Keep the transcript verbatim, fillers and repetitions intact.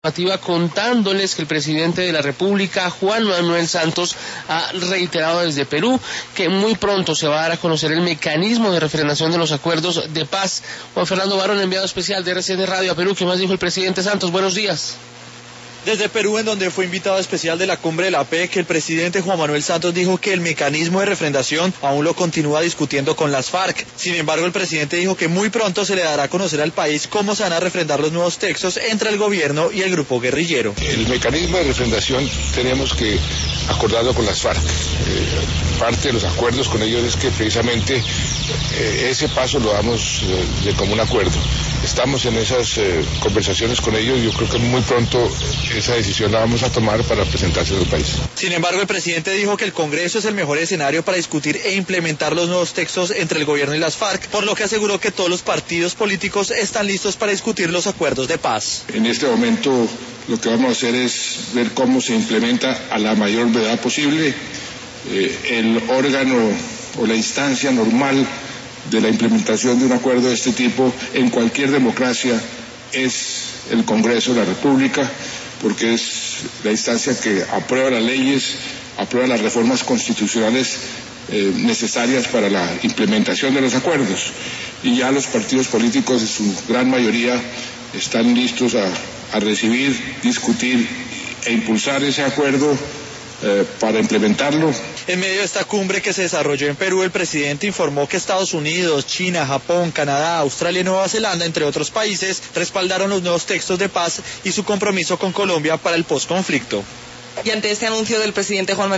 contándoles que el presidente de la República, Juan Manuel Santos, ha reiterado desde Perú que muy pronto se va a dar a conocer el mecanismo de refrendación de los acuerdos de paz. Juan Fernando Barón, enviado especial de R C N Radio a Perú, ¿qué más dijo el presidente Santos? Buenos días. Desde Perú, en donde fue invitado especial de la cumbre de la P, que el presidente Juan Manuel Santos dijo que el mecanismo de refrendación aún lo continúa discutiendo con las FARC. Sin embargo, el presidente dijo que muy pronto se le dará a conocer al país cómo se van a refrendar los nuevos textos entre el gobierno y el grupo guerrillero. El mecanismo de refrendación tenemos que acordarlo con las FARC. Eh, parte de los acuerdos con ellos es que precisamente eh, ese paso lo damos eh, de común acuerdo. Estamos en esas eh, conversaciones con ellos y yo creo que muy pronto esa decisión la vamos a tomar para presentarse al país. Sin embargo, el presidente dijo que el Congreso es el mejor escenario para discutir e implementar los nuevos textos entre el gobierno y las FARC, por lo que aseguró que todos los partidos políticos están listos para discutir los acuerdos de paz. En este momento lo que vamos a hacer es ver cómo se implementa a la mayor brevedad posible eh, el órgano o la instancia normal de la implementación de un acuerdo de este tipo en cualquier democracia es el Congreso de la República, porque es la instancia que aprueba las leyes, aprueba las reformas constitucionales eh, necesarias para la implementación de los acuerdos. Y ya los partidos políticos en su gran mayoría están listos a, a recibir, discutir e impulsar ese acuerdo Eh, para implementarlo. En medio de esta cumbre que se desarrolló en Perú, el presidente informó que Estados Unidos, China, Japón, Canadá, Australia y Nueva Zelanda, entre otros países, respaldaron los nuevos textos de paz y su compromiso con Colombia para el posconflicto. Y ante este anuncio del presidente Juan Manuel